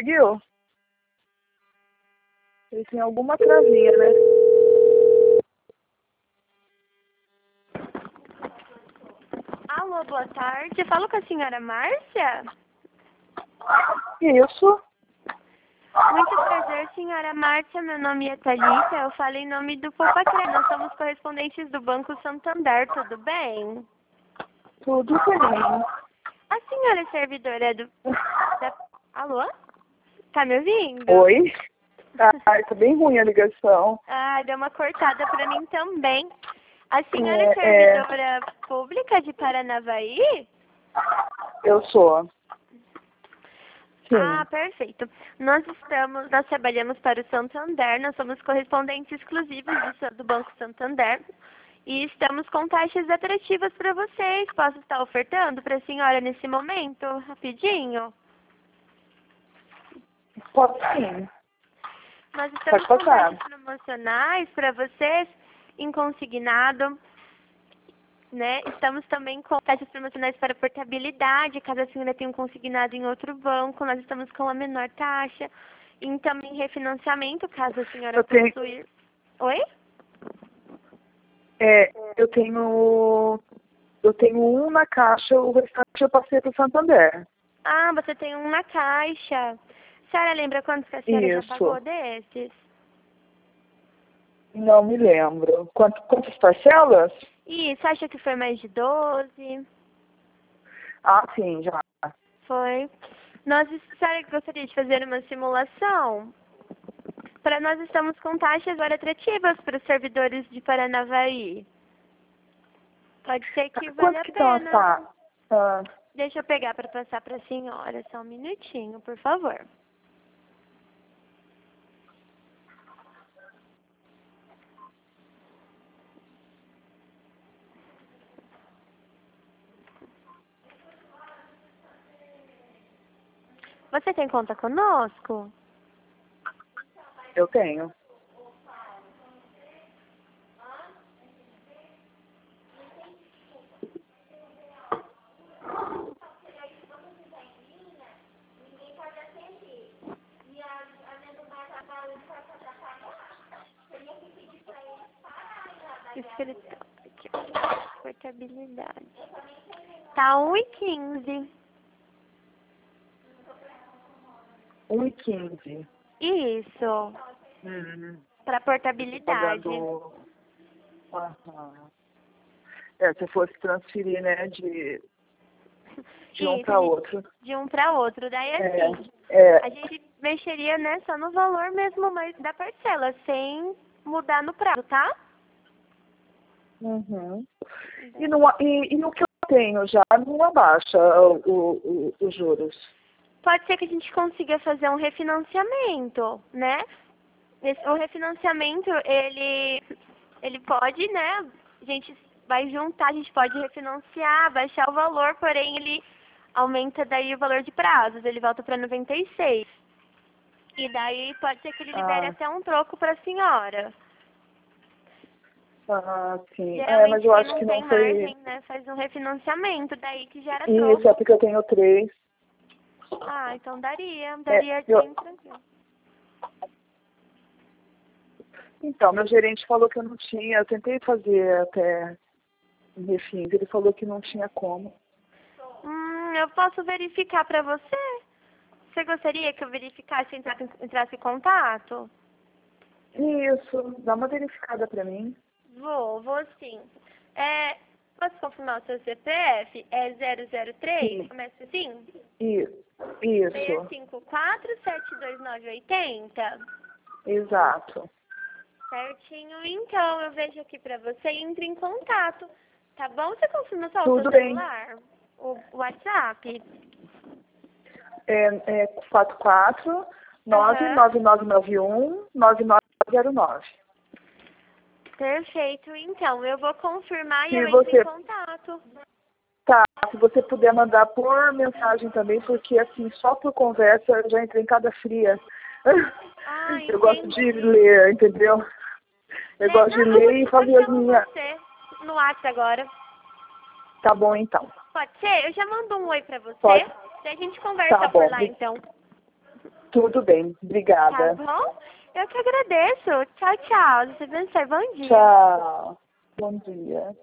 conseguiu? Ele tem alguma travinha, né? Alô, boa tarde. Falo com a senhora Márcia? Isso. Muito prazer, senhora Márcia. Meu nome é Thalita. Eu falo em nome do Poupa-Cred. Nós somos correspondentes do Banco Santander. Tudo bem? Tudo bem. A senhora é servidora Alô? Tá me ouvindo? Oi? Ai, tá bem ruim a ligação. Ah, deu uma cortada pra mim também. A senhora é servidora pública de Paranavaí? Eu sou. Sim. Ah, perfeito. Nós trabalhamos para o Santander, nós somos correspondentes exclusivos do Banco Santander e estamos com taxas atrativas para vocês. Posso estar ofertando para a senhora nesse momento, rapidinho? Pode sim. Nós estamos com taxas promocionais para vocês em consignado, né? Estamos também com taxas promocionais para portabilidade, caso a senhora tenha um consignado em outro banco, nós estamos com a menor taxa. E também refinanciamento, caso a senhora possuir. Oi? Eu tenho um na Caixa, o restante eu passei para o Santander. Ah, você tem um na Caixa. A senhora lembra quantos que a senhora já pagou desses? Não me lembro. Quantas parcelas? Isso, acha que foi mais de 12? Ah, sim, já. Foi. A senhora gostaria de fazer uma simulação? Para nós estamos com taxas agora atrativas para os servidores de Paranavaí. Pode ser que valha a pena. Deixa eu pegar para passar para a senhora. Só um minutinho, por favor. Você tem conta conosco? Eu tenho. Aqui, portabilidade. Tá 1,15. 1,15. Isso. Para portabilidade. Se eu fosse transferir, né, de um para outro. De um para outro. Daí assim, a gente mexeria, né, só no valor mesmo da parcela, sem mudar no prazo, tá? E o que eu tenho já não abaixa os juros. Pode ser que a gente consiga fazer um refinanciamento, né? O refinanciamento, ele pode, né? A gente vai juntar, a gente pode refinanciar, baixar o valor, porém ele aumenta daí o valor de prazos, ele volta para 96. E daí pode ser que ele libere até um troco para a senhora. Sim. Geralmente Mas eu acho que tem não foi... margem, né? Faz um refinanciamento, daí que gera troco. Isso, é porque eu tenho 3. Ah, então daria bem tranquilo. Então, meu gerente falou que eu não tinha, eu tentei fazer até refins, ele falou que não tinha como. Eu posso verificar para você? Você gostaria que eu verificasse e entrasse em contato? Isso, dá uma verificada para mim. Vou sim. Posso confirmar o seu CPF? É 003? Sim. Começa assim? Isso. 654-72980? Exato. Certinho, então eu vejo aqui pra você e entre em contato. Tá bom? Você confirma só o Tudo seu bem. celular? O WhatsApp? 44 99991 9909. Perfeito, então eu vou confirmar e eu Se entro em contato. Tá, se você puder mandar por mensagem também, porque assim, só por conversa eu já entrei em cada fria. Eu gosto de ler, entendeu? Eu gosto de ler e fazer as minhas... você no WhatsApp agora. Tá bom, então. Pode ser? Eu já mando um oi pra você. Pode. Daí a gente conversa por lá, então. Tudo bem, obrigada. Tá bom? Eu que agradeço. Tchau, tchau. Você abençoe. Bom dia. Tchau. Bom dia.